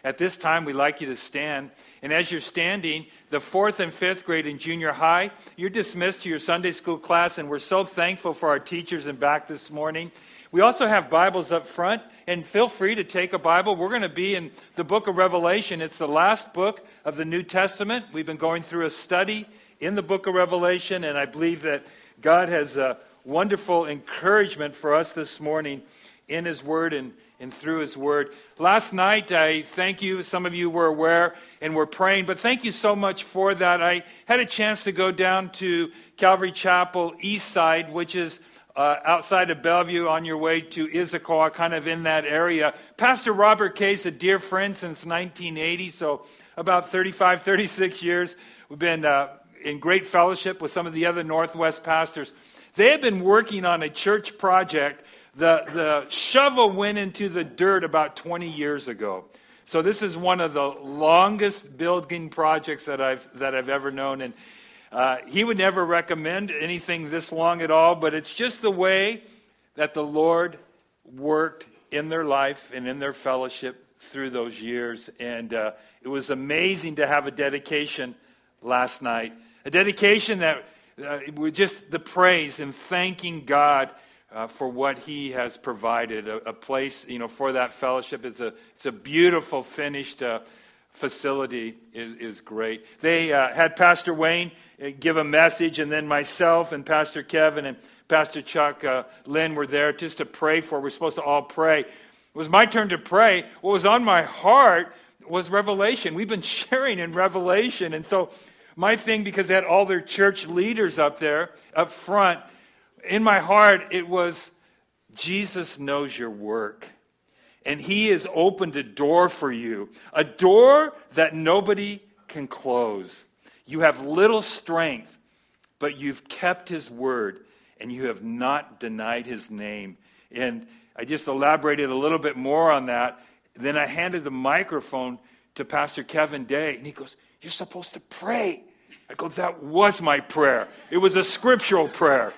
At this time, we'd like you to stand. And as you're standing, the 4th and 5th grade in junior high, you're dismissed to your Sunday school class, and we're so thankful for our teachers in back this morning. We also have Bibles up front, and feel free to take a Bible. We're going to be in the book of Revelation. It's the last book of the New Testament. We've been going through a study in the book of Revelation, and I believe that God has a wonderful encouragement for us this morning in His Word and through His Word. Last night, I thank you. Some of you were aware and were praying, but thank you so much for that. I had a chance to go down to Calvary Chapel East Side, which is outside of Bellevue on your way to Issaquah, kind of in that area. Pastor Robert Case, a dear friend since 1980, so about 35, 36 years. We've been in great fellowship with some of the other Northwest pastors. They have been working on a church project. The shovel went into the dirt about 20 years ago. So this is one of the longest building projects that I've ever known. And he would never recommend anything this long at all, but it's just the way that the Lord worked in their life and in their fellowship through those years. And it was amazing to have a dedication last night. A dedication that with just the praise and thanking God for what He has provided. A place, for that fellowship. It's a beautiful finished facility. Is great. They had Pastor Wayne give a message, and then myself and Pastor Kevin and Pastor Chuck Lynn were there just to pray for. We're supposed to all pray. It was my turn to pray. What was on my heart was Revelation. We've been sharing in Revelation, and so my thing, because they had all their church leaders up there, up front, in my heart, it was, Jesus knows your work. And He has opened a door for you. A door that nobody can close. You have little strength, but you've kept His word. And you have not denied His name. And I just elaborated a little bit more on that. Then I handed the microphone to Pastor Kevin Day. And he goes, "You're supposed to pray." I go, "That was my prayer. It was a scriptural prayer."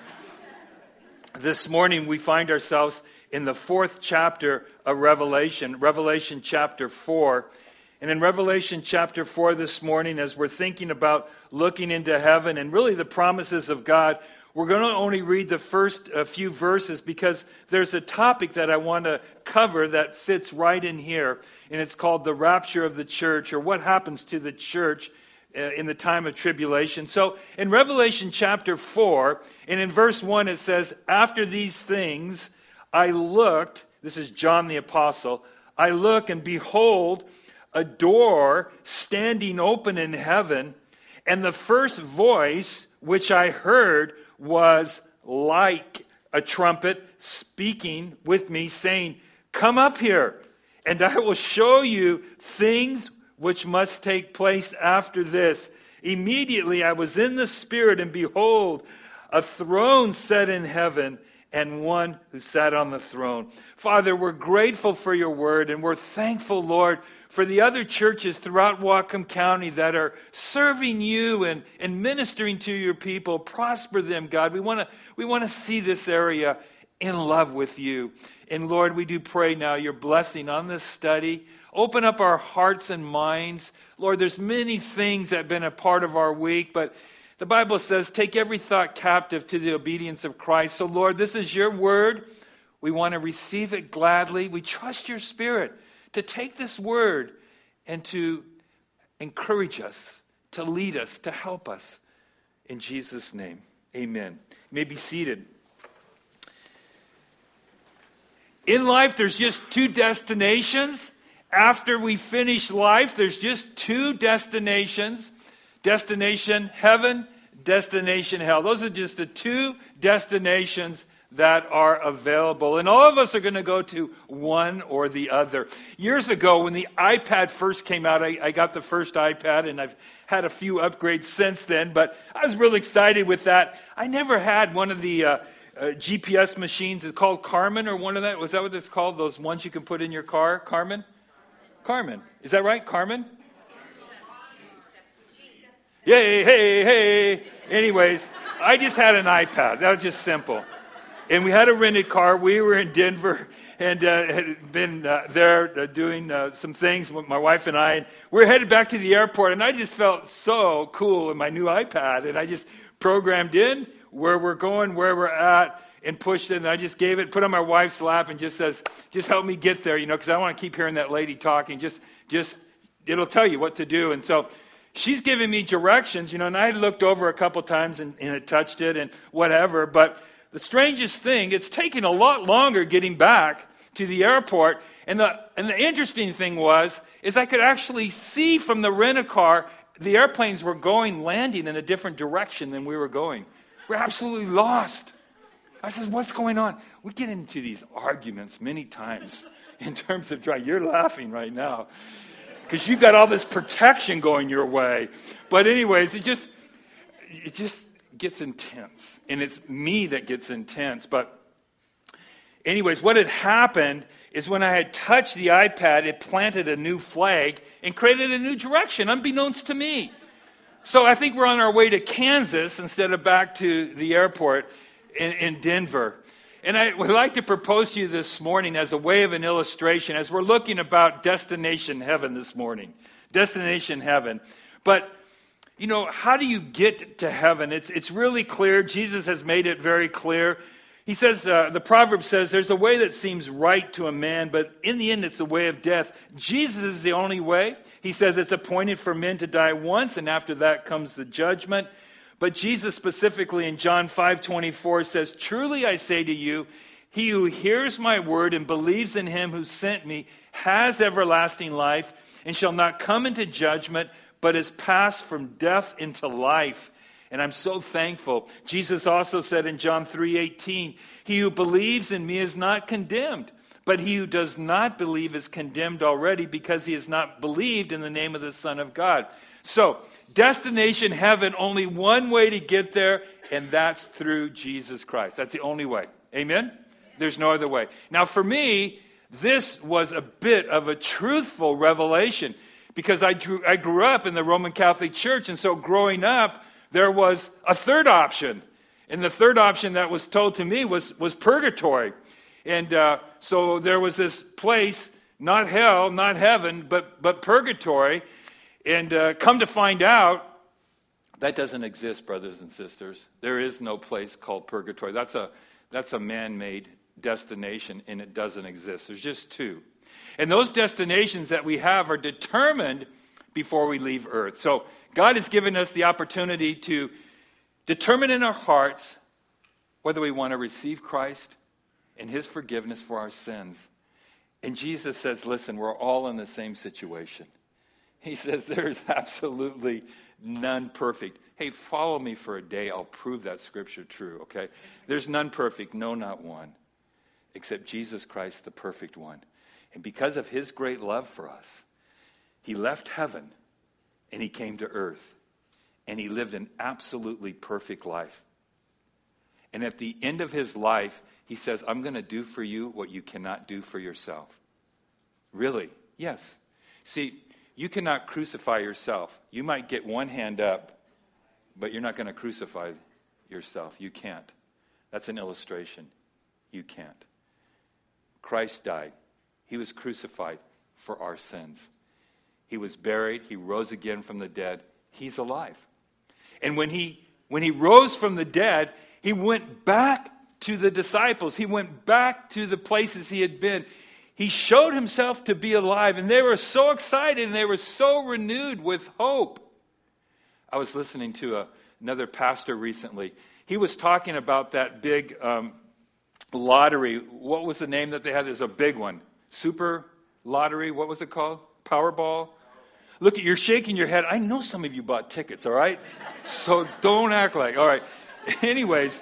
This morning we find ourselves in the 4th chapter of Revelation, Revelation chapter 4. And in Revelation chapter 4 this morning, as we're thinking about looking into heaven and really the promises of God, we're going to only read the first few verses because there's a topic that I want to cover that fits right in here. And it's called the rapture of the church, or what happens to the church in the time of tribulation. So in Revelation chapter 4, and in verse 1 it says, "After these things I looked," this is John the Apostle, "I look, and behold, a door standing open in heaven, and the first voice which I heard was like a trumpet speaking with me, saying, 'Come up here, and I will show you things which must take place after this.' Immediately I was in the Spirit, and behold, a throne set in heaven, and one who sat on the throne." Father, we're grateful for your word, and we're thankful, Lord, for the other churches throughout Whatcom County that are serving you and ministering to your people. Prosper them, God. We want to see this area in love with you. And Lord, we do pray now your blessing on this study. Open up our hearts and minds. Lord, there's many things that have been a part of our week, but the Bible says, take every thought captive to the obedience of Christ. So Lord, this is your word. We want to receive it gladly. We trust your Spirit to take this word and to encourage us, to lead us, to help us. In Jesus' name, amen. You may be seated. In life, there's just two destinations. After we finish life, there's just two destinations. Destination heaven, destination hell. Those are just the two destinations that are available. And all of us are going to go to one or the other. Years ago, when the iPad first came out, I got the first iPad, and I've had a few upgrades since then, but I was really excited with that. I never had one of the GPS machines. It's called Carmen, or one of that. Was that what it's called? Those ones you can put in your car? Carmen? Carmen. Is that right? Carmen? Yay, hey. Anyways, I just had an iPad. That was just simple. And we had a rented car. We were in Denver and had been there doing some things with my wife and I. And we were headed back to the airport, and I just felt so cool in my new iPad. And I just programmed in where we're going, where we're at, and pushed it. And I just gave it, put it on my wife's lap, and just says, just help me get there, because I don't want to keep hearing that lady talking. Just it'll tell you what to do. And so she's giving me directions, and I had looked over a couple times and it touched it and whatever. But the strangest thing, it's taken a lot longer getting back to the airport. And the interesting thing is I could actually see from the rent-a-car, the airplanes were landing in a different direction than we were going. We're absolutely lost. I said, what's going on? We get into these arguments many times in terms of driving. You're laughing right now because you got all this protection going your way. But anyways, it just gets intense. And it's me that gets intense. But anyways, what had happened is when I had touched the iPad, it planted a new flag and created a new direction, unbeknownst to me. So I think we're on our way to Kansas instead of back to the airport in Denver. And I would like to propose to you this morning as a way of an illustration, as we're looking about destination heaven this morning. Destination heaven. But, how do you get to heaven? It's really clear. Jesus has made it very clear. He says, the proverb says, there's a way that seems right to a man, but in the end it's the way of death. Jesus is the only way. He says it's appointed for men to die once, and after that comes the judgment. But Jesus specifically in John 5:24 says, truly I say to you, he who hears my word and believes in him who sent me has everlasting life and shall not come into judgment, but is passed from death into life. And I'm so thankful. Jesus also said in John 3:18, he who believes in me is not condemned, but he who does not believe is condemned already because he has not believed in the name of the Son of God. So, destination heaven, only one way to get there, and that's through Jesus Christ. That's the only way. Amen? There's no other way. Now, for me, this was a bit of a truthful revelation because I grew up in the Roman Catholic Church, and so growing up, there was a third option. And the third option that was told to me was purgatory. And so there was this place, not hell, not heaven, but purgatory. And come to find out, that doesn't exist, brothers and sisters. There is no place called purgatory. That's a man-made destination, and it doesn't exist. There's just two. And those destinations that we have are determined before we leave earth. So God has given us the opportunity to determine in our hearts whether we want to receive Christ and his forgiveness for our sins. And Jesus says, listen, we're all in the same situation. He says there is absolutely none perfect. Hey, follow me for a day. I'll prove that scripture true, okay? There's none perfect, no, not one, except Jesus Christ, the perfect one. And because of his great love for us, he left heaven and he came to earth. And he lived an absolutely perfect life. And at the end of his life, he says, I'm going to do for you what you cannot do for yourself. Really? Yes. See, you cannot crucify yourself. You might get one hand up, but you're not going to crucify yourself. You can't. That's an illustration. You can't. Christ died. He was crucified for our sins. He was buried. He rose again from the dead. He's alive. And when he rose from the dead, he went back to the disciples. He went back to the places he had been. He showed himself to be alive, and they were so excited, and they were so renewed with hope. I was listening to another pastor recently. He was talking about that big lottery. What was the name that they had? There's a big one. Super lottery. What was it called? Powerball? Look, you're shaking your head. I know some of you bought tickets, all right? So don't act like, all right. Anyways,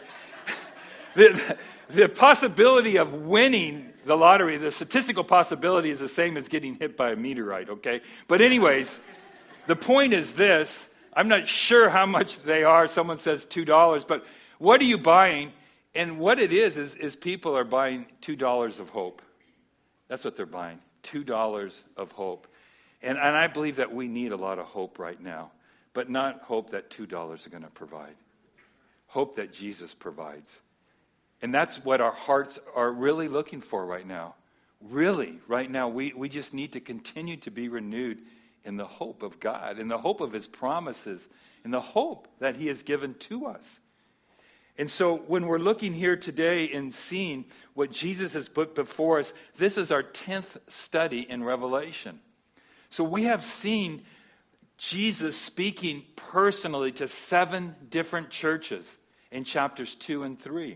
the possibility of winning the lottery, the statistical possibility is the same as getting hit by a meteorite, okay? But anyways, the point is this. I'm not sure how much they are. Someone says $2. But what are you buying? And what it is people are buying $2 of hope. That's what they're buying, $2 of hope. And I believe that we need a lot of hope right now, but not hope that $2 are going to provide. Hope that Jesus provides. And that's what our hearts are really looking for right now. Really, right now, we just need to continue to be renewed in the hope of God, in the hope of his promises, in the hope that he has given to us. And so when we're looking here today and seeing what Jesus has put before us, this is our 10th study in Revelation. So we have seen Jesus speaking personally to 7 different churches in chapters 2 and 3.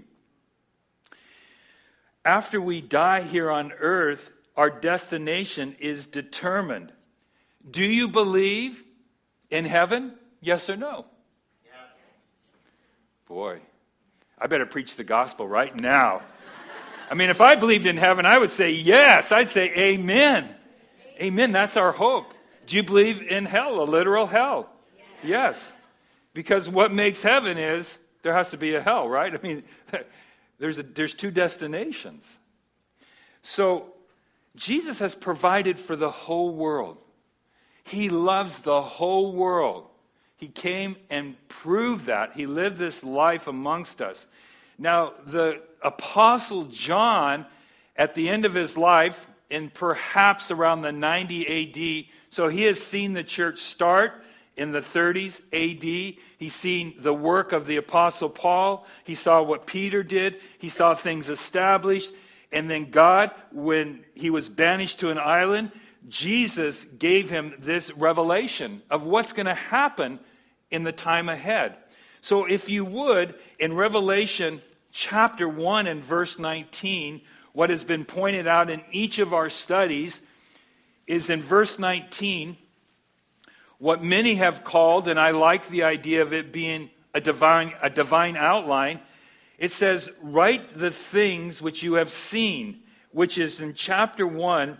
After we die here on earth, our destination is determined. Do you believe in heaven? Yes or no? Yes. Boy, I better preach the gospel right now. I mean, if I believed in heaven, I would say yes. I'd say amen. Amen. That's our hope. Do you believe in hell, a literal hell? Yes. Because what makes heaven is there has to be a hell, right? I mean, there's 2 destinations. So Jesus has provided for the whole world. He loves the whole world. He came and proved that. He lived this life amongst us. Now, the Apostle John, at the end of his life, in perhaps around the 90 A.D., so he has seen the church start in the 30s A.D. He's seen the work of the Apostle Paul. He saw what Peter did. He saw things established. And then God, when he was banished to an island, Jesus gave him this revelation of what's going to happen in the time ahead. So if you would, in Revelation chapter 1 and verse 19, what has been pointed out in each of our studies is in verse 19, what many have called, and I like the idea of it being a divine outline. It says, write the things which you have seen, which is in chapter 1,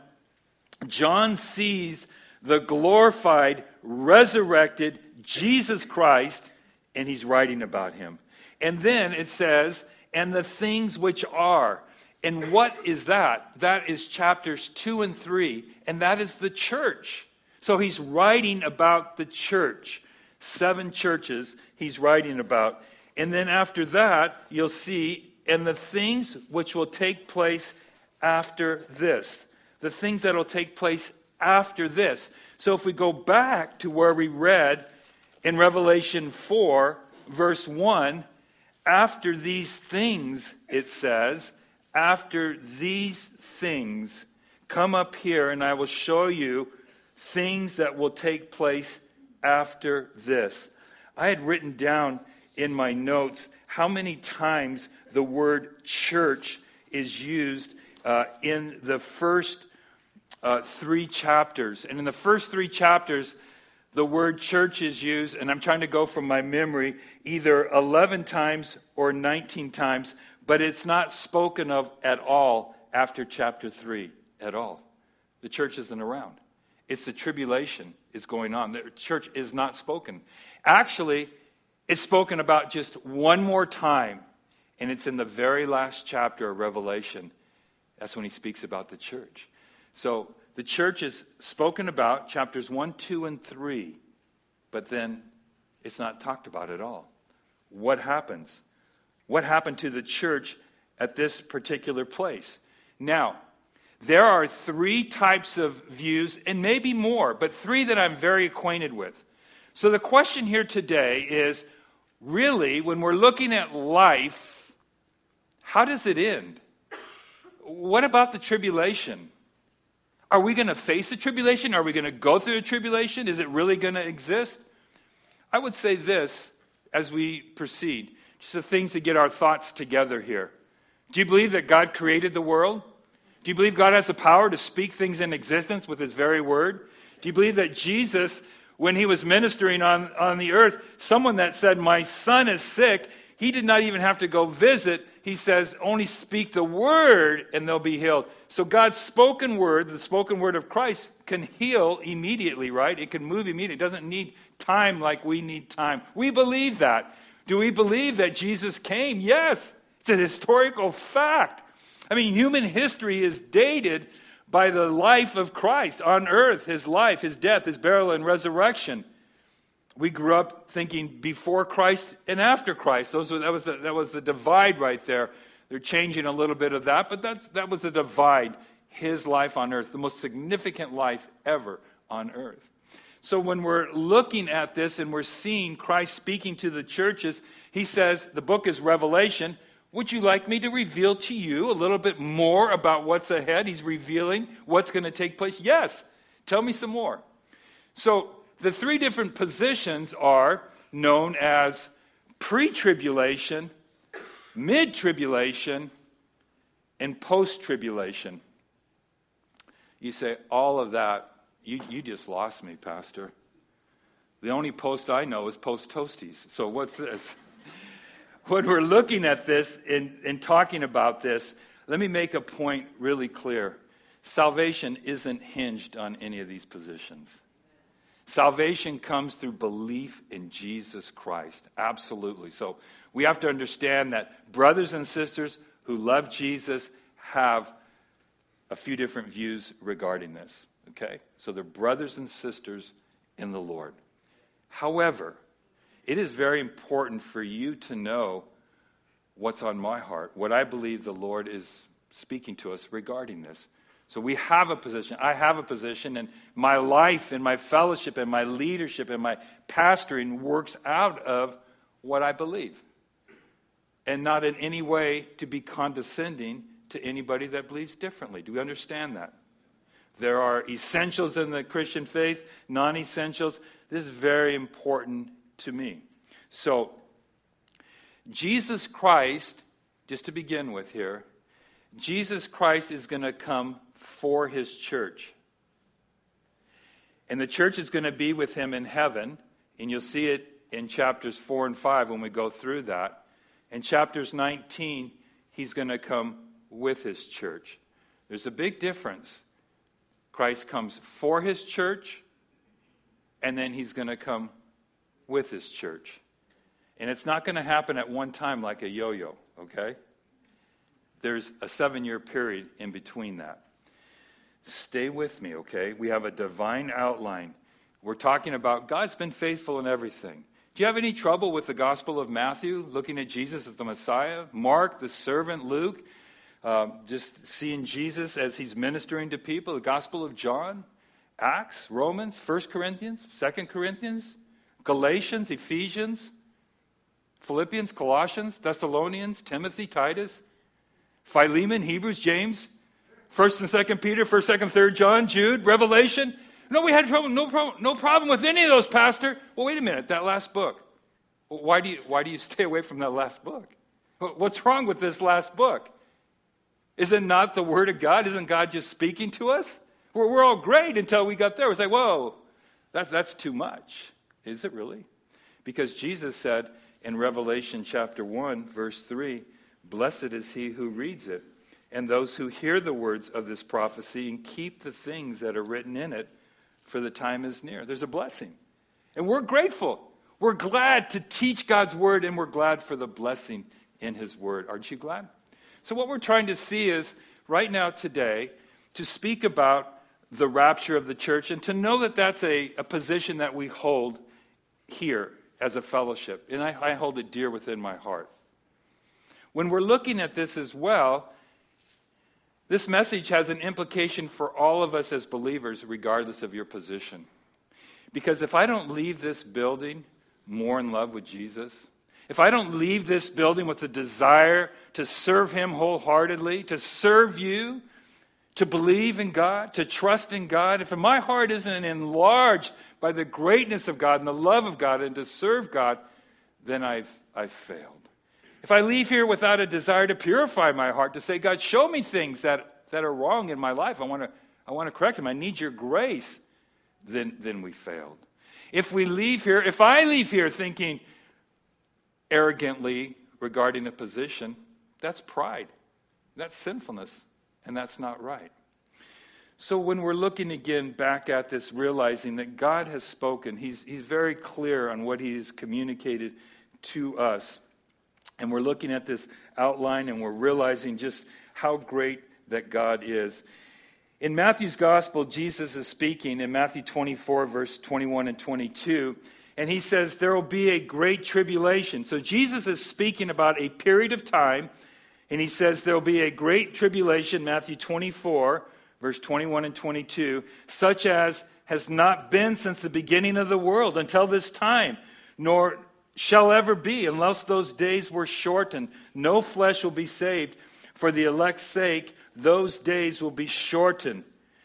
John sees the glorified, resurrected Jesus Christ, and he's writing about him. And then it says, and the things which are. And what is that? That is chapters 2 and 3, and that is the church. So he's writing about the church. 7 churches he's writing about. And then after that, you'll see, and the things which will take place after this. The things that will take place after this. So if we go back to where we read in Revelation 4, verse 1, after these things, it says, after these things, come up here and I will show you things that will take place after this. I had written down in my notes how many times the word church is used in the first 3 chapters. And in the first 3 chapters, the word church is used, and I'm trying to go from my memory, either 11 times or 19 times, but it's not spoken of at all after chapter 3 at all. The church isn't around. It's the tribulation is going on. The church is not spoken. Actually, it's spoken about just one more time, and it's in the very last chapter of Revelation. That's when he speaks about the church. So the church is spoken about, chapters 1, 2, and 3, but then it's not talked about at all. What happens? What happened to the church at this particular place? Now, there are 3 types of views, and maybe more, but 3 that I'm very acquainted with. So the question here today is, really, when we're looking at life, how does it end? What about the tribulation? Are we going to face the tribulation? Are we going to go through the tribulation? Is it really going to exist? I would say this as we proceed, just the things to get our thoughts together here. Do you believe that God created the world? Do you believe God has the power to speak things in existence with his very word? Do you believe that Jesus, when he was ministering on the earth, someone that said, my son is sick, he did not even have to go visit. He says, only speak the word and they'll be healed. So God's spoken word, the spoken word of Christ, can heal immediately, right? It can move immediately. It doesn't need time like we need time. We believe that. Do we believe that Jesus came? Yes. It's a historical fact. I mean, human history is dated by the life of Christ on earth, his life, his death, his burial, and resurrection. We grew up thinking before Christ and after Christ. That was the divide right there. They're changing a little bit of that, but that was a divide. His life on earth, the most significant life ever on earth. So when we're looking at this and we're seeing Christ speaking to the churches, he says, the book is Revelation. Would you like me to reveal to you a little bit more about what's ahead? He's revealing what's going to take place. Yes, tell me some more. So the three different positions are known as pre-tribulation, mid-tribulation, and post-tribulation. You say, all of that, you just lost me, Pastor. The only post I know is post-toasties. So what's this? When we're looking at this and talking about this, let me make a point really clear. Salvation isn't hinged on any of these positions. Salvation comes through belief in Jesus Christ. Absolutely. So we have to understand that brothers and sisters who love Jesus have a few different views regarding this. Okay? So they're brothers and sisters in the Lord. However, it is very important for you to know what's on my heart, what I believe the Lord is speaking to us regarding this. So we have a position. I have a position, and my life and my fellowship and my leadership and my pastoring works out of what I believe. And not in any way to be condescending to anybody that believes differently. Do we understand that? There are essentials in the Christian faith, non-essentials. This is very important to me. So, Jesus Christ, just to begin with here, Jesus Christ is going to come for his church. And the church is going to be with him in heaven, and you'll see it in chapters 4 and 5 when we go through that. In chapters 19, he's going to come with his church. There's a big difference. Christ comes for his church, and then he's going to come with his church. And it's not going to happen at one time like a yo-yo, okay? There's a 7-year period in between that. Stay with me, okay? We have a divine outline. We're talking about God's been faithful in everything. Do you have any trouble with the Gospel of Matthew, looking at Jesus as the Messiah? Mark, the servant, Luke, just seeing Jesus as he's ministering to people? The Gospel of John, Acts, Romans, 1 Corinthians, 2 Corinthians, Galatians, Ephesians, Philippians, Colossians, Thessalonians, Timothy, Titus, Philemon, Hebrews, James, 1st and 2nd Peter, 1st, 2nd, 3rd John, Jude, Revelation. No, we had trouble. No problem with any of those, Pastor. Well, wait a minute. That last book. Why do you stay away from that last book? What's wrong with this last book? Is it not the Word of God? Isn't God just speaking to us? We're all great until we got there. It's like, whoa, that's too much. Is it really? Because Jesus said in Revelation chapter 1, verse 3, blessed is he who reads it, and those who hear the words of this prophecy and keep the things that are written in it, for the time is near. There's a blessing. And we're grateful. We're glad to teach God's word, and we're glad for the blessing in his word. Aren't you glad? So what we're trying to see is, right now today, to speak about the rapture of the church, and to know that that's a position that we hold here as a fellowship. And I hold it dear within my heart. When we're looking at this as well, this message has an implication for all of us as believers, regardless of your position. Because if I don't leave this building more in love with Jesus, if I don't leave this building with a desire to serve him wholeheartedly, to serve you, to believe in God, to trust in God, if my heart isn't enlarged by the greatness of God and the love of God and to serve God, then I've failed. If I leave here without a desire to purify my heart, to say, God, show me things that are wrong in my life, I want to correct them, I need your grace, then we failed. If I leave here thinking arrogantly regarding a position, that's pride. That's sinfulness, and that's not right. So when we're looking again back at this, realizing that God has spoken, He's very clear on what He has communicated to us. And we're looking at this outline and we're realizing just how great that God is. In Matthew's gospel, Jesus is speaking in Matthew 24, verse 21 and 22. And he says there will be a great tribulation. So Jesus is speaking about a period of time. And he says there will be a great tribulation, Matthew 24, verse 21 and 22, such as has not been since the beginning of the world until this time, nor shall ever be, unless those days were shortened. No flesh will be saved. For the elect's sake, those days will be shortened.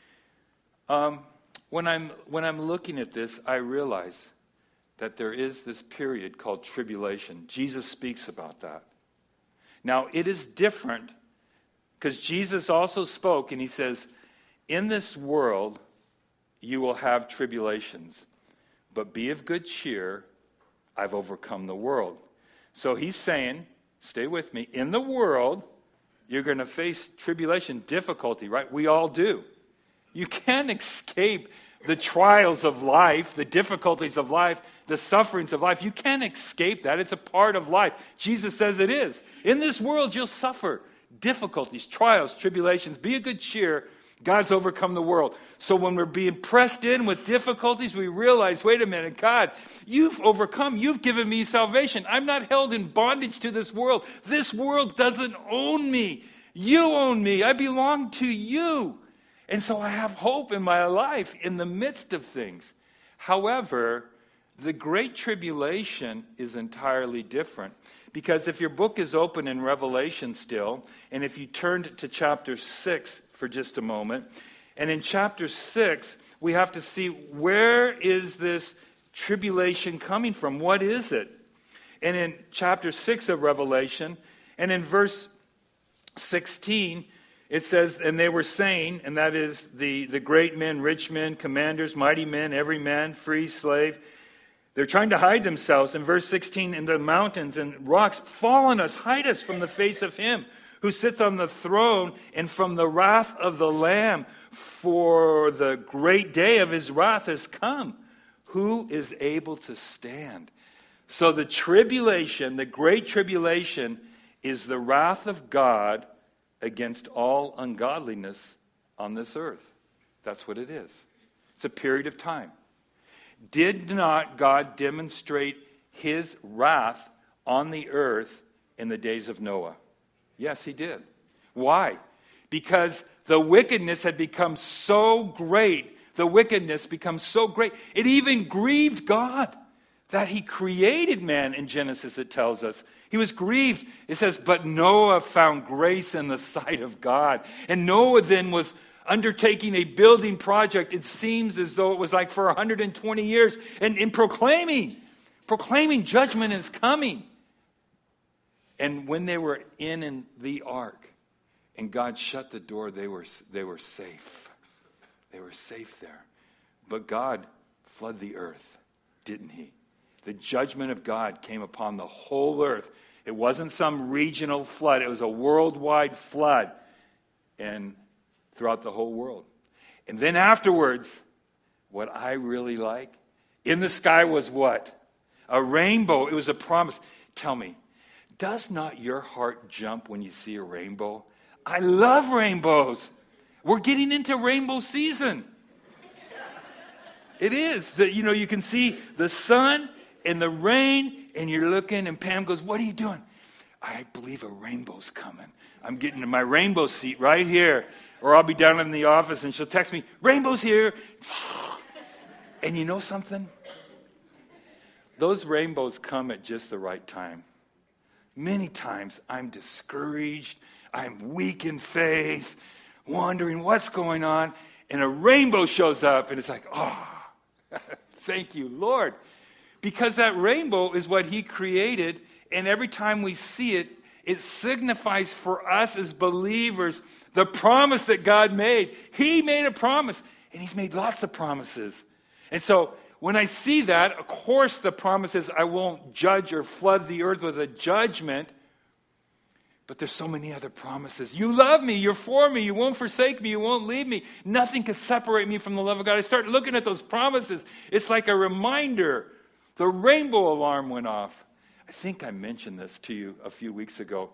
When I'm looking at this, I realize that there is this period called tribulation. Jesus speaks about that. Now, it is different because Jesus also spoke, and he says, in this world you will have tribulations, but be of good cheer, I've overcome the world. So he's saying, stay with me, in the world you're going to face tribulation, difficulty, right? We all do. You can't escape the trials of life, the difficulties of life, the sufferings of life. You can't escape that. It's a part of life. Jesus says it is. In this world, you'll suffer difficulties, trials, tribulations. Be of good cheer. God's overcome the world. So when we're being pressed in with difficulties, we realize, wait a minute, God, you've overcome. You've given me salvation. I'm not held in bondage to this world. This world doesn't own me. You own me. I belong to you. And so I have hope in my life in the midst of things. However, the Great Tribulation is entirely different. Because if your book is open in Revelation still, and if you turned to chapter 6 for just a moment, and in chapter 6, we have to see where is this tribulation coming from? What is it? And in chapter 6 of Revelation, and in verse 16, it says, and they were saying, and that is the great men, rich men, commanders, mighty men, every man, free, slave. They're trying to hide themselves. In verse 16, in the mountains and rocks, fall on us, hide us from the face of him who sits on the throne and from the wrath of the Lamb. For the great day of his wrath has come. Who is able to stand? So the tribulation, the great tribulation, is the wrath of God against all ungodliness on this earth. That's what it is. It's a period of time. Did not God demonstrate his wrath on the earth in the days of Noah? Yes, he did. Why? Because the wickedness had become so great. The wickedness becomes so great. It even grieved God that he created man in Genesis, it tells us. He was grieved. It says, but Noah found grace in the sight of God. And Noah then was undertaking a building project. It seems as though it was like for 120 years. And in proclaiming judgment is coming. And when they were in the ark and God shut the door, they were safe. They were safe there. But God flooded the earth, didn't he? The judgment of God came upon the whole earth. It wasn't some regional flood. It was a worldwide flood and throughout the whole world. And then afterwards, what I really like, in the sky was what? A rainbow. It was a promise. Tell me, does not your heart jump when you see a rainbow? I love rainbows. We're getting into rainbow season. It is. You can see the sun and the rain, and you're looking, and Pam goes, what are you doing? I believe a rainbow's coming. I'm getting to my rainbow seat right here. Or I'll be down in the office, and she'll text me, rainbow's here. And you know something? Those rainbows come at just the right time. Many times I'm discouraged. I'm weak in faith, wondering what's going on. And a rainbow shows up, and it's like, oh, thank you, Lord. Because that rainbow is what he created, and every time we see it, it signifies for us as believers the promise that God made. He made a promise, and he's made lots of promises. And so when I see that, of course the promise is I won't judge or flood the earth with a judgment, but there's so many other promises. You love me, you're for me, you won't forsake me, you won't leave me. Nothing can separate me from the love of God. I start looking at those promises. It's like a reminder. The rainbow alarm went off. I think I mentioned this to you a few weeks ago.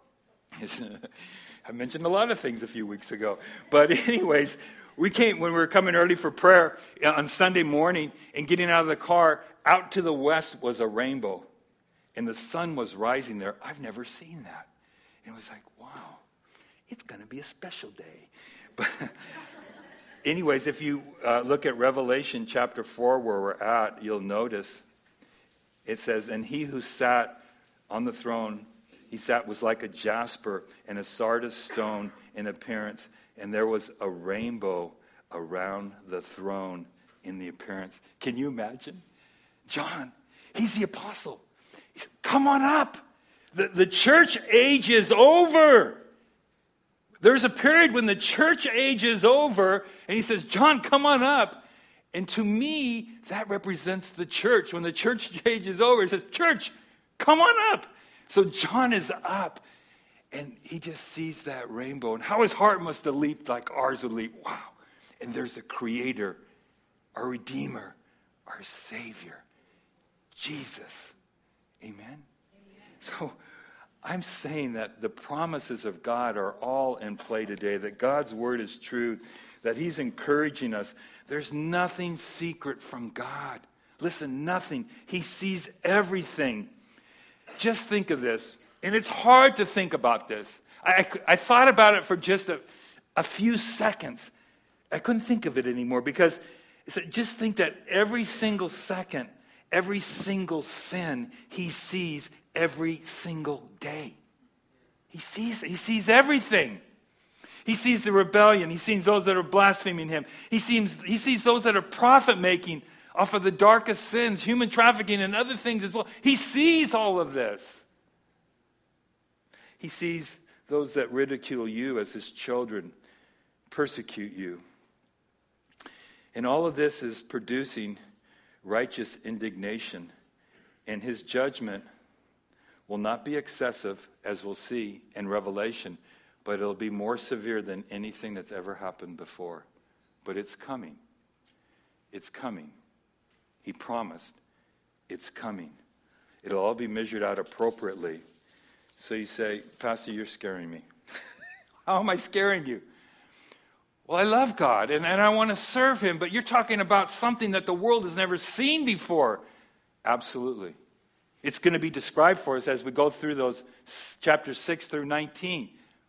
I mentioned a lot of things a few weeks ago. But anyways, when we were coming early for prayer on Sunday morning and getting out of the car, out to the west was a rainbow. And the sun was rising there. I've never seen that. And it was like, wow, it's going to be a special day. But anyways, if you look at Revelation chapter 4 where we're at, you'll notice it says, and he who sat on the throne, was like a jasper and a sardis stone in appearance, and there was a rainbow around the throne in the appearance. Can you imagine? John, he's the apostle. Come on up. The church age is over. There's a period when the church age is over, and he says, John, come on up. And to me, that represents the church. When the church age is over, he says, church, come on up. So John is up, and he just sees that rainbow, and how his heart must have leaped like ours would leap. Wow. And there's a creator, our Redeemer, our Savior, Jesus. Amen? So I'm saying that the promises of God are all in play today, that God's word is true, that he's encouraging us. There's nothing secret from God. Listen, nothing. He sees everything. Just think of this, and it's hard to think about this. I thought about it for just a few seconds. I couldn't think of it anymore because just think that every single second, every single sin he sees every single day. He sees everything. He sees the rebellion. He sees those that are blaspheming him. He sees those that are profit-making off of the darkest sins, human trafficking and other things as well. He sees all of this. He sees those that ridicule you as his children, persecute you. And all of this is producing righteous indignation. And his judgment will not be excessive, as we'll see in Revelation, but it'll be more severe than anything that's ever happened before. But it's coming. It's coming. He promised. It's coming. It'll all be measured out appropriately. So you say, Pastor, you're scaring me. How am I scaring you? Well, I love God, and I want to serve him, but you're talking about something that the world has never seen before. Absolutely. It's going to be described for us as we go through those chapters 6 through 19.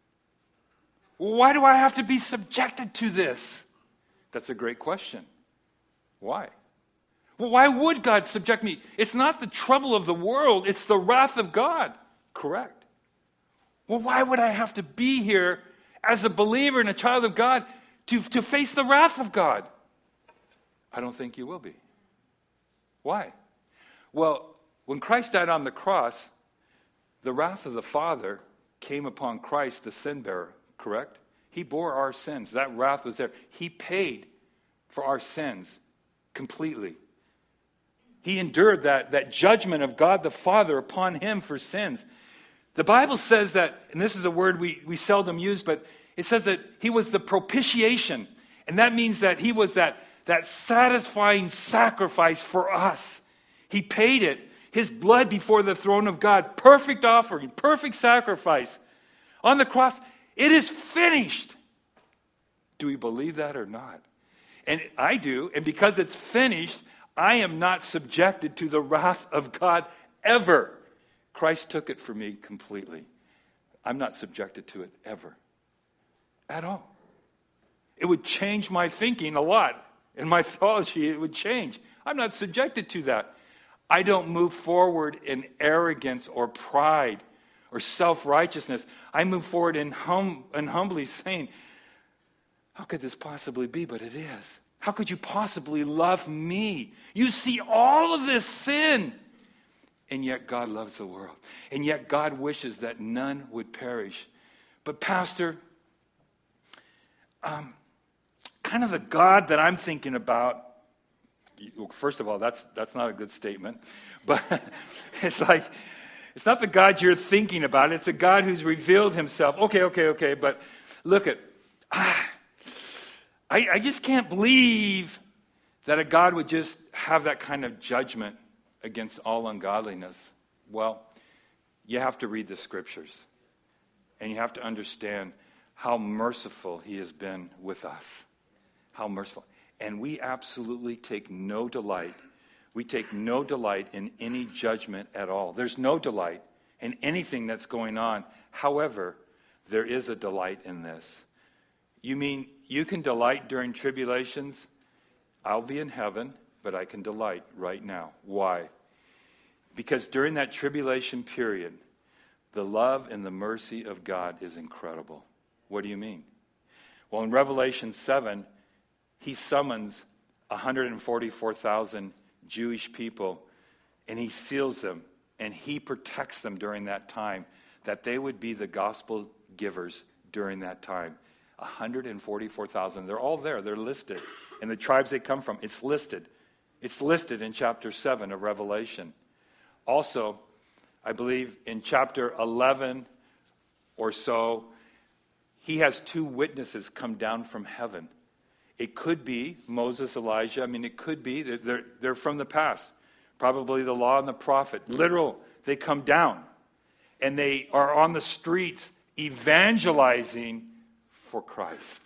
Why do I have to be subjected to this? That's a great question. Why? Well, why would God subject me? It's not the trouble of the world, it's the wrath of God. Correct. Well, why would I have to be here as a believer and a child of God to face the wrath of God? I don't think you will be. Why? Well, when Christ died on the cross, the wrath of the Father came upon Christ, the sin bearer, correct? He bore our sins. That wrath was there. He paid for our sins completely. He endured that judgment of God the Father upon him for sins. The Bible says that, and this is a word we seldom use, but it says that he was the propitiation. And that means that he was that satisfying sacrifice for us. He paid it. His blood before the throne of God. Perfect offering, perfect sacrifice. On the cross, it is finished. Do we believe that or not? And I do. And because it's finished, I am not subjected to the wrath of God ever. Christ took it for me completely. I'm not subjected to it ever. At all. It would change my thinking a lot. In my theology, it would change. I'm not subjected to that. I don't move forward in arrogance or pride or self-righteousness. I move forward in humbly saying, how could this possibly be? But it is. How could you possibly love me? You see all of this sin. And yet God loves the world. And yet God wishes that none would perish. But Pastor, kind of the God that I'm thinking about, first of all, that's not a good statement. But it's like, it's not the God you're thinking about. It's a God who's revealed himself. Okay. But look at, I just can't believe that a God would just have that kind of judgment against all ungodliness. Well, you have to read the scriptures. And you have to understand how merciful he has been with us. How merciful. And we absolutely take no delight. We take no delight in any judgment at all. There's no delight and anything that's going on. However, there is a delight in this. You mean you can delight during tribulations? I'll be in heaven, but I can delight right now. Why? Because during that tribulation period, the love and the mercy of God is incredible. What do you mean? Well, in Revelation 7, he summons 144,000 Jewish people, and he seals them, and he protects them during that time, that they would be the gospel givers during that time. 144,000. They're all there. They're listed. And the tribes they come from, it's listed. It's listed in chapter 7 of Revelation. Also, I believe in chapter 11 or so, he has 2 witnesses come down from heaven. It could be Moses, Elijah. I mean, it could be. They're from the past. Probably the law and the prophet. Literal. They come down. And they are on the streets evangelizing for Christ.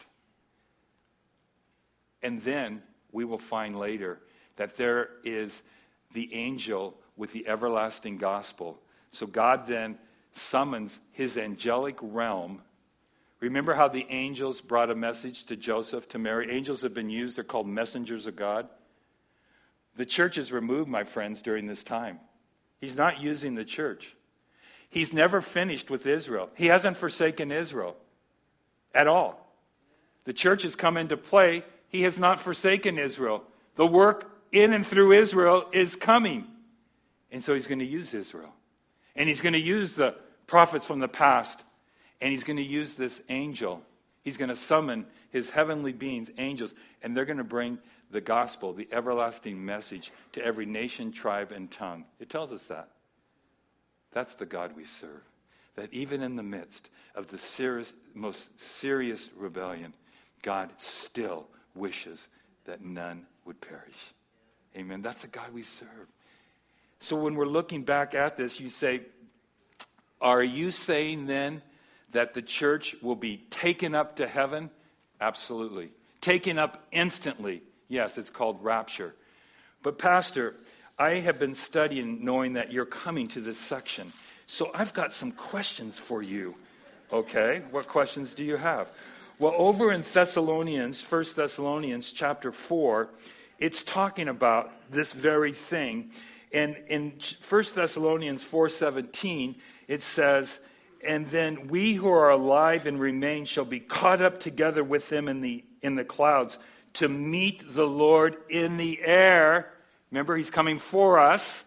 And then we will find later that there is the angel with the everlasting gospel. So God then summons his angelic realm. Remember how the angels brought a message to Joseph, to Mary? Angels have been used. They're called messengers of God. The church is removed, my friends, during this time. He's not using the church. He's never finished with Israel. He hasn't forsaken Israel at all. The church has come into play. He has not forsaken Israel. The work in and through Israel is coming. And so he's going to use Israel. And he's going to use the prophets from the past. And he's going to use this angel. He's going to summon his heavenly beings, angels, and they're going to bring the gospel, the everlasting message, to every nation, tribe, and tongue. It tells us that. That's the God we serve. That even in the midst of the most serious rebellion, God still wishes that none would perish. Amen. That's the God we serve. So when we're looking back at this, you say, are you saying then that the church will be taken up to heaven? Absolutely. Taken up instantly. Yes, it's called rapture. But Pastor, I have been studying knowing that you're coming to this section. So I've got some questions for you. Okay, what questions do you have? Well, over in Thessalonians, 1 Thessalonians chapter 4, it's talking about this very thing. And in 1 Thessalonians 4:17, it says, and then we who are alive and remain shall be caught up together with them in the clouds to meet the Lord in the air. Remember, he's coming for us.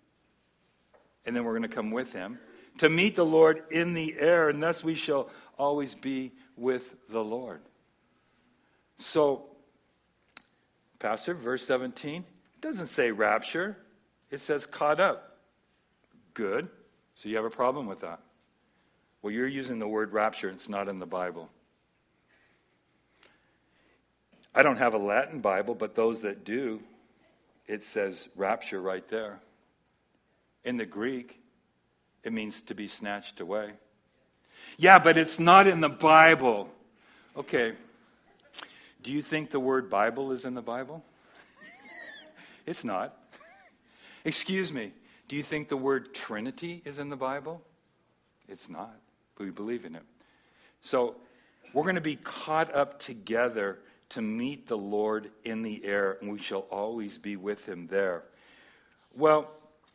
And then we're going to come with him. To meet the Lord in the air, and thus we shall always be with the Lord. So, Pastor, verse 17, it doesn't say rapture. It says caught up. Good. So you have a problem with that. Well, you're using the word rapture. It's not in the Bible. I don't have a Latin Bible, but those that do, it says rapture right there. In the Greek, it means to be snatched away. Yeah, but it's not in the Bible. Okay. Do you think the word Bible is in the Bible? It's not. Excuse me. Do you think the word Trinity is in the Bible? It's not. But we believe in it. So we're going to be caught up together to meet the Lord in the air, and we shall always be with him there. Well,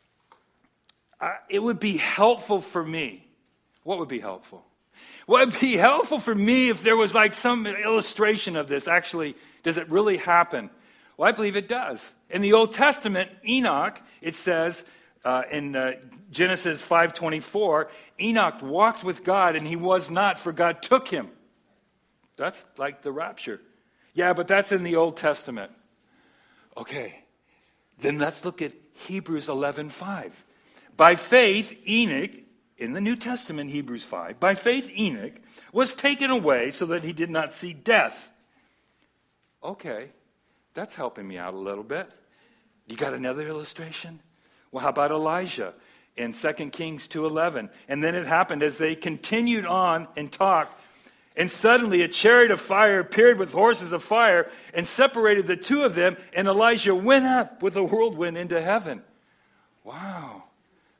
it would be helpful for me. What would be helpful? Well, it would be helpful for me if there was like some illustration of this. Actually, does it really happen? Well, I believe it does. In the Old Testament, Enoch, it says in Genesis 5:24, Enoch walked with God and he was not, for God took him. That's like the rapture. Yeah, but that's in the Old Testament. Okay, then let's look at Hebrews 11:5. By faith, Enoch, in the New Testament, Hebrews 5, by faith Enoch was taken away so that he did not see death. Okay, that's helping me out a little bit. You got another illustration? Well, how about Elijah in 2 Kings 2:11? And then it happened as they continued on and talked, and suddenly a chariot of fire appeared with horses of fire and separated the two of them, and Elijah went up with a whirlwind into heaven. Wow.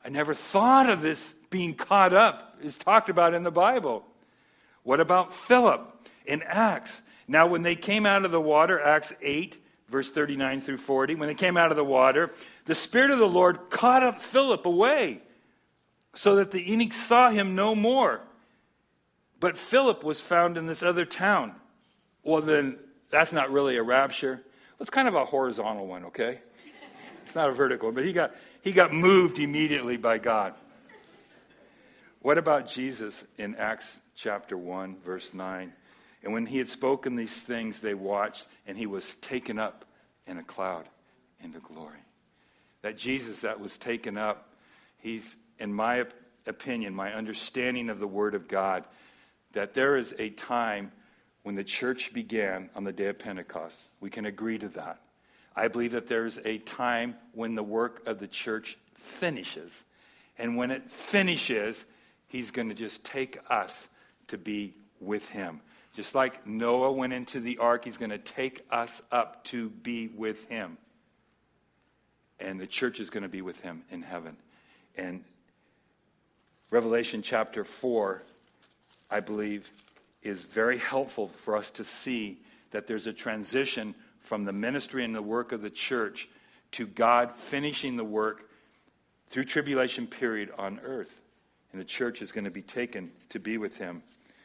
I never thought of this being caught up. It's talked about in the Bible. What about Philip in Acts? Now, when they came out of the water, Acts 8, verse 39 through 40, when they came out of the water, the Spirit of the Lord caught up Philip away so that the eunuch saw him no more. But Philip was found in this other town. Well, then, that's not really a rapture. It's kind of a horizontal one, okay? It's not a vertical, but he got moved immediately by God. What about Jesus in Acts chapter 1, verse 9? And when he had spoken these things, they watched, and he was taken up in a cloud into glory. That Jesus that was taken up, he's, in my opinion, my understanding of the Word of God, that there is a time when the church began on the day of Pentecost. We can agree to that. I believe that there's a time when the work of the church finishes. And when it finishes, he's going to just take us to be with him. Just like Noah went into the ark, he's going to take us up to be with him. And the church is going to be with him in heaven. And Revelation chapter 4, I believe, is very helpful for us to see that there's a transition from the ministry and the work of the church to God finishing the work through tribulation period on earth. And the church is going to be taken to be with him.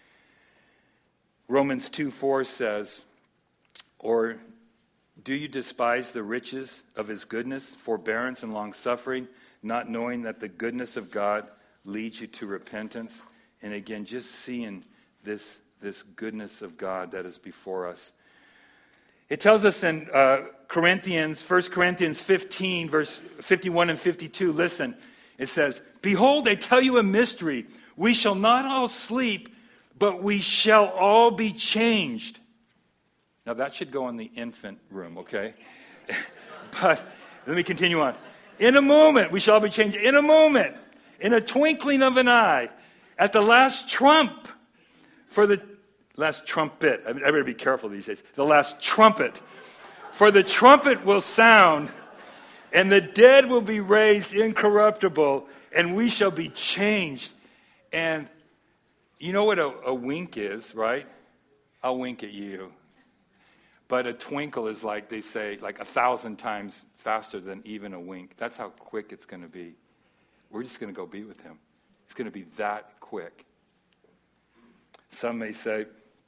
Romans 2:4 says, or do you despise the riches of his goodness, forbearance, and long-suffering, not knowing that the goodness of God leads you to repentance? And again, just seeing this goodness of God that is before us. It tells us in 1 Corinthians 15, verse 51 and 52, listen, it says, behold, I tell you a mystery. We shall not all sleep, but we shall all be changed. Now that should go in the infant room, okay? But let me continue on. In a moment, we shall all be changed. In a twinkling of an eye, at the last trump, for the last trumpet. I better be careful these days. The last trumpet. For the trumpet will sound, and the dead will be raised incorruptible, and we shall be changed. And you know what a wink is, right? I'll wink at you. But a twinkle is like, they say, like 1,000 times faster than even a wink. That's how quick it's going to be. We're just going to go be with him. It's going to be that quick. Some may say,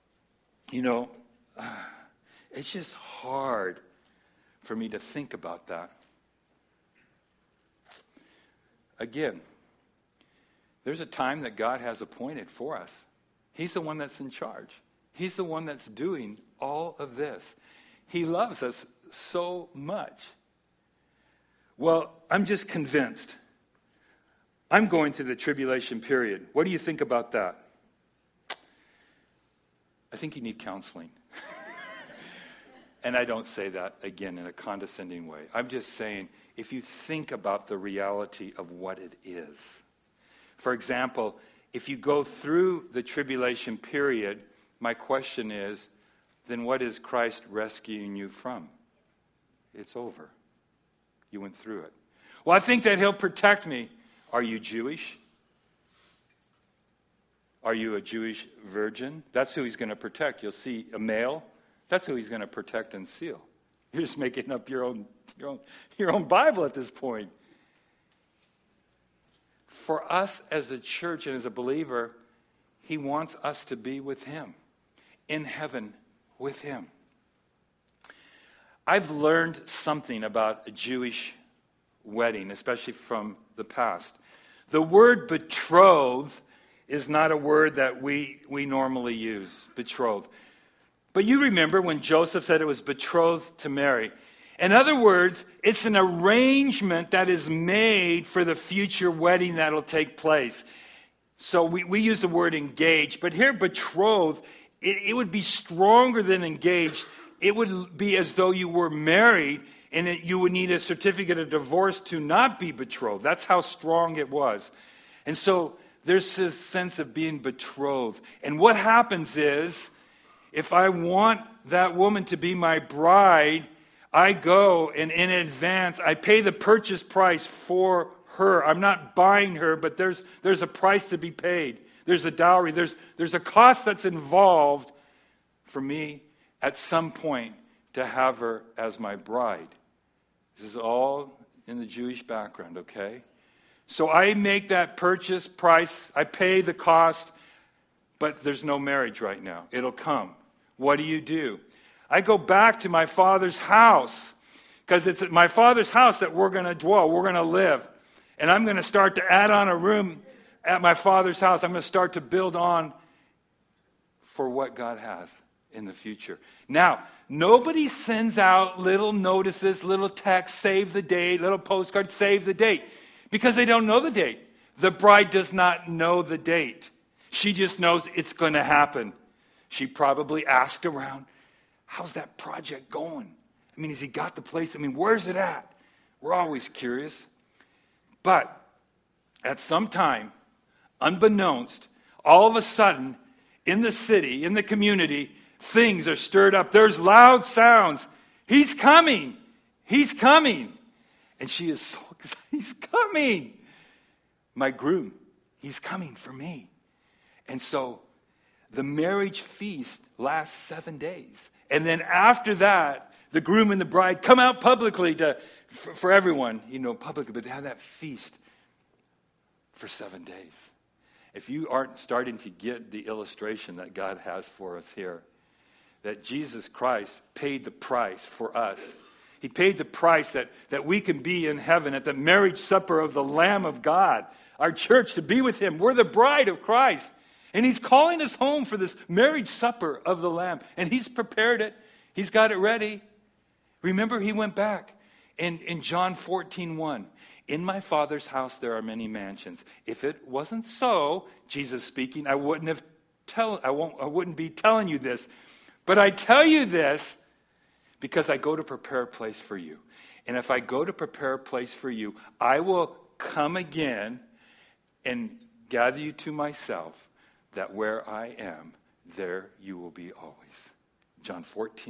it's just hard for me to think about that. Again, there's a time that God has appointed for us. He's the one that's in charge. He's the one that's doing all of this. He loves us so much. Well, I'm just convinced. I'm going through the tribulation period. What do you think about that? I think you need counseling. And I don't say that, again, in a condescending way. I'm just saying, if you think about the reality of what it is. For example, if you go through the tribulation period, my question is, then what is Christ rescuing you from? It's over. You went through it. Well, I think that he'll protect me. Are you Jewish? Are you a Jewish virgin? That's who he's going to protect. You'll see a male. That's who he's going to protect and seal. You're just making up your own Bible at this point. For us as a church and as a believer, he wants us to be with him, in heaven with him. I've learned something about a Jewish wedding, especially from the past. The word betroth is not a word that we normally use, betrothed. But you remember when Joseph said it was betrothed to Mary. In other words, it's an arrangement that is made for the future wedding that will take place. So we use the word engaged, but here betrothed, it would be stronger than engaged. It would be as though you were married, and you would need a certificate of divorce to not be betrothed. That's how strong it was. And so there's this sense of being betrothed. And what happens is, if I want that woman to be my bride, I go and in advance, I pay the purchase price for her. I'm not buying her, but there's a price to be paid. There's a dowry. There's a cost that's involved for me at some point to have her as my bride. This is all in the Jewish background, okay? So I make that purchase price. I pay the cost, but there's no marriage right now. It'll come. What do? I go back to my Father's house, because it's at my Father's house that we're going to dwell, we're going to live. And I'm going to start to add on a room at my Father's house. I'm going to start to build on for what God has in the future. Now, nobody sends out little notices, little texts, save the date, little postcards, save the date, because they don't know the date. The bride does not know the date. She just knows it's going to happen. She probably asked around, how's that project going? I mean, has he got the place? I mean, where's it at? We're always curious. But at some time, unbeknownst, all of a sudden, in the city, in the community, things are stirred up. There's loud sounds. He's coming. He's coming. And she is so excited. He's coming. My groom, he's coming for me. And so the marriage feast lasts 7 days. And then after that, the groom and the bride come out publicly for everyone, publicly, but they have that feast for 7 days. If you aren't starting to get the illustration that God has for us here, that Jesus Christ paid the price for us. He paid the price that we can be in heaven at the marriage supper of the Lamb of God, our church, to be with him. We're the bride of Christ. And he's calling us home for this marriage supper of the Lamb. And he's prepared it. He's got it ready. Remember, he went back in John 14:1. In my Father's house there are many mansions. If it wasn't so, Jesus speaking, I wouldn't be telling you this. But I tell you this because I go to prepare a place for you. And if I go to prepare a place for you, I will come again and gather you to myself, that where I am, there you will be always. John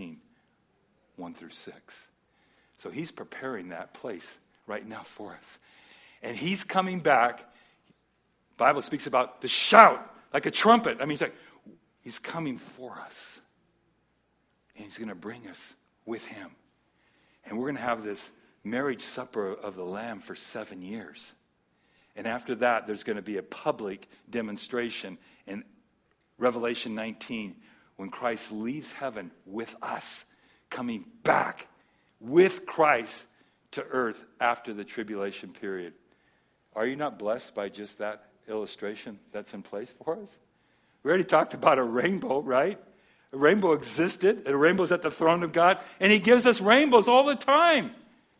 14:1-6. So he's preparing that place right now for us. And he's coming back. The Bible speaks about the shout, like a trumpet. I mean, he's coming for us. And he's going to bring us with him. And we're going to have this marriage supper of the Lamb for 7 years. And after that, there's going to be a public demonstration in Revelation 19 when Christ leaves heaven with us, coming back with Christ to earth after the tribulation period. Are you not blessed by just that illustration that's in place for us? We already talked about a rainbow, right? A rainbow existed, and a rainbow's at the throne of God, and he gives us rainbows all the time.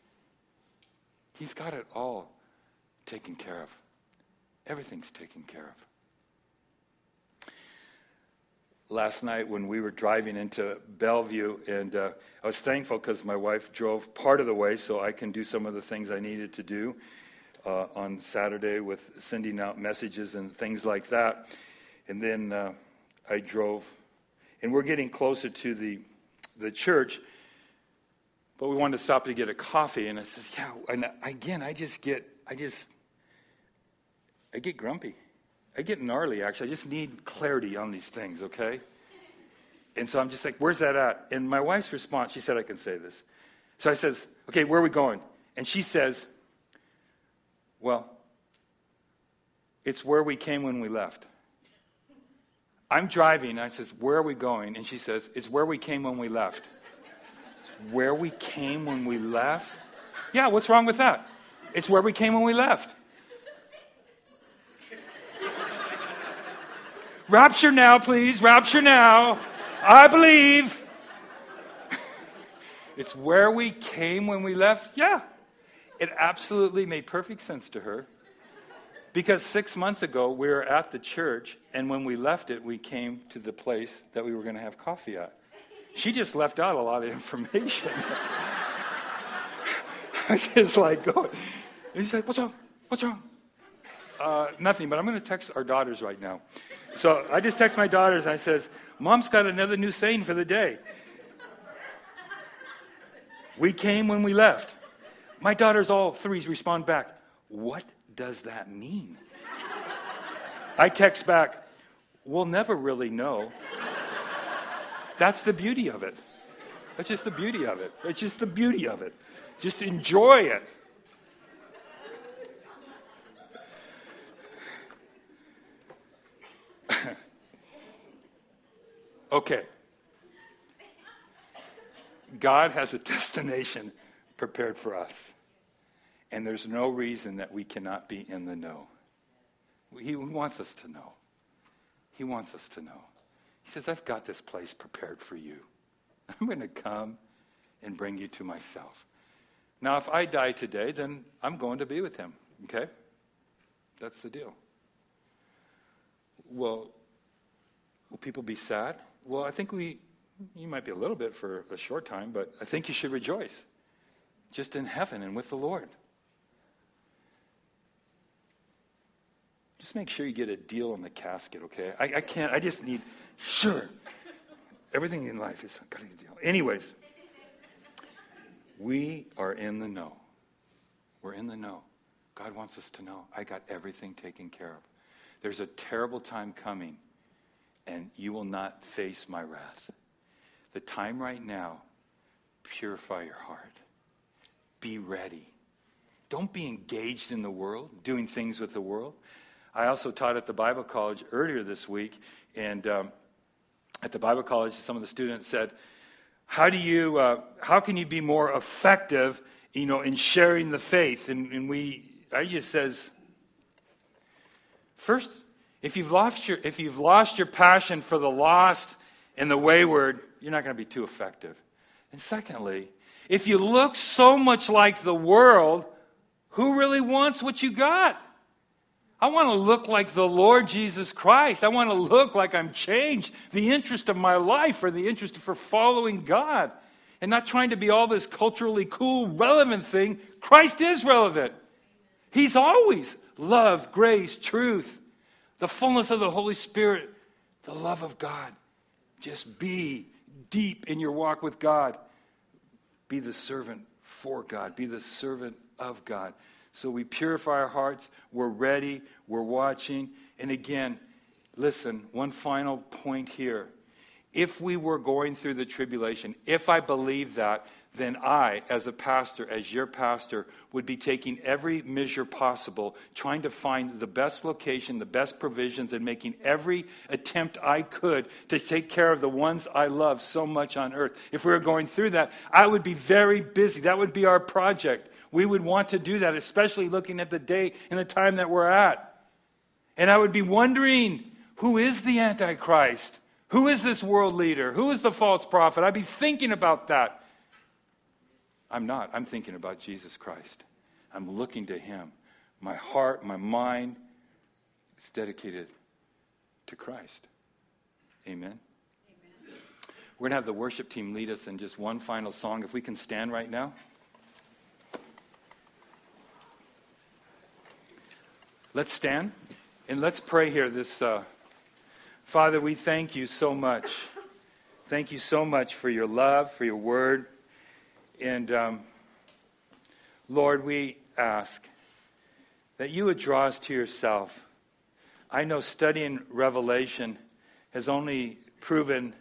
He's got it all taken care of. Everything's taken care of. Last night when we were driving into Bellevue, and I was thankful because my wife drove part of the way so I can do some of the things I needed to do on Saturday with sending out messages and things like that. And then I drove, and we're getting closer to the church, but we wanted to stop to get a coffee. And I says, yeah, and again, I get grumpy. I get gnarly, actually. I just need clarity on these things, okay? And so I'm just like, where's that at? And my wife's response, she said, I can say this. So I says, okay, where are we going? And she says, well, it's where we came when we left. I'm driving, and I says, where are we going? And she says, it's where we came when we left. It's where we came when we left? Yeah, what's wrong with that? It's where we came when we left. Rapture now, please. Rapture now. I believe. It's where we came when we left? Yeah. It absolutely made perfect sense to her. Because 6 months ago, we were at the church, and when we left it, we came to the place that we were going to have coffee at. She just left out a lot of information. I was just like, going. And she's like, what's wrong? What's wrong? Nothing, but I'm going to text our daughters right now. So I just text my daughters, and I says, Mom's got another new saying for the day. We came when we left. My daughters, all three, respond back, what does that mean? I text back, we'll never really know. That's the beauty of it. That's just the beauty of it. It's just the beauty of it. Just enjoy it. Okay. God has a destination prepared for us. And there's no reason that we cannot be in the know. He wants us to know. He wants us to know. He says, I've got this place prepared for you. I'm going to come and bring you to myself. Now, if I die today, then I'm going to be with him. Okay? That's the deal. Well, will people be sad? Well, I think you might be a little bit for a short time, but I think you should rejoice. Just in heaven and with the Lord. Just make sure you get a deal on the casket, okay? I just need, sure. Everything in life is got to get a deal. Anyways, we are in the know. We're in the know. God wants us to know, I got everything taken care of. There's a terrible time coming, and you will not face my wrath. The time right now, purify your heart. Be ready. Don't be engaged in the world, doing things with the world. I also taught at the Bible college earlier this week, and at the Bible college, some of the students said, how can you be more effective, in sharing the faith? I just says, first, if you've lost your passion for the lost and the wayward, you're not going to be too effective. And secondly, if you look so much like the world, who really wants what you got? I want to look like the Lord Jesus Christ. I want to look like I'm changed. The interest of my life or the interest for following God and not trying to be all this culturally cool, relevant thing. Christ is relevant. He's always love, grace, truth, the fullness of the Holy Spirit, the love of God. Just be deep in your walk with God. Be the servant for God. Be the servant of God. So we purify our hearts. We're ready. We're watching. And again, listen, one final point here. If we were going through the tribulation, if I believe that, then I, as a pastor, as your pastor, would be taking every measure possible, trying to find the best location, the best provisions, and making every attempt I could to take care of the ones I love so much on earth. If we were going through that, I would be very busy. That would be our project. We would want to do that, especially looking at the day and the time that we're at. And I would be wondering, who is the Antichrist? Who is this world leader? Who is the false prophet? I'd be thinking about that. I'm not. I'm thinking about Jesus Christ. I'm looking to him. My heart, my mind, is dedicated to Christ. Amen. We're going to have the worship team lead us in just one final song. If we can stand right now. Let's stand and let's pray here. Father, we thank you so much. Thank you so much for your love, for your word. And Lord, we ask that you would draw us to yourself. I know studying Revelation has only proven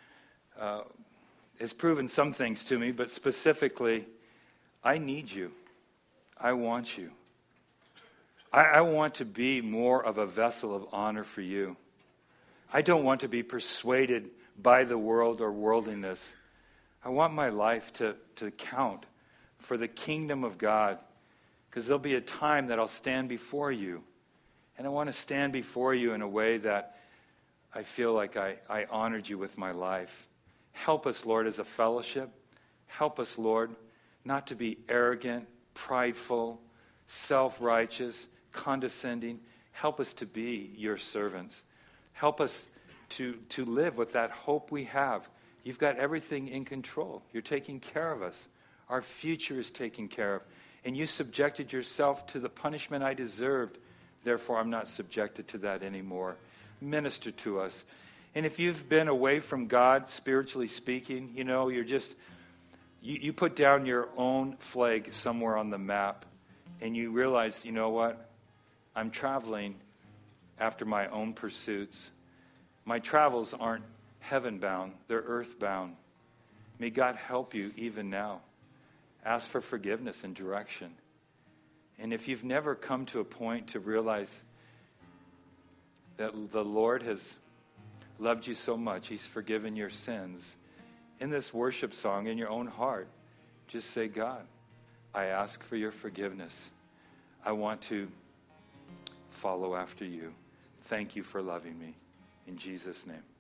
some things to me, but specifically, I need you. I want you. I want to be more of a vessel of honor for you. I don't want to be persuaded by the world or worldliness. I want my life to count for the kingdom of God, because there'll be a time that I'll stand before you. And I want to stand before you in a way that I feel like I honored you with my life. Help us, Lord, as a fellowship. Help us, Lord, not to be arrogant, prideful, self-righteous, condescending. Help us to be your servants. Help us to live with that hope we have. You've got everything in control. You're taking care of us. Our future is taken care of. And you subjected yourself to the punishment I deserved. Therefore, I'm not subjected to that anymore. Minister to us. And if you've been away from God, spiritually speaking, you're just, you put down your own flag somewhere on the map. and you realize, you know what? I'm traveling after my own pursuits. My travels aren't heaven-bound, they're earth-bound. May God help you even now. Ask for forgiveness and direction. And if you've never come to a point to realize that the Lord has loved you so much, He's forgiven your sins, in this worship song, in your own heart, just say, God, I ask for your forgiveness. I want to follow after you. Thank you for loving me. In Jesus' name.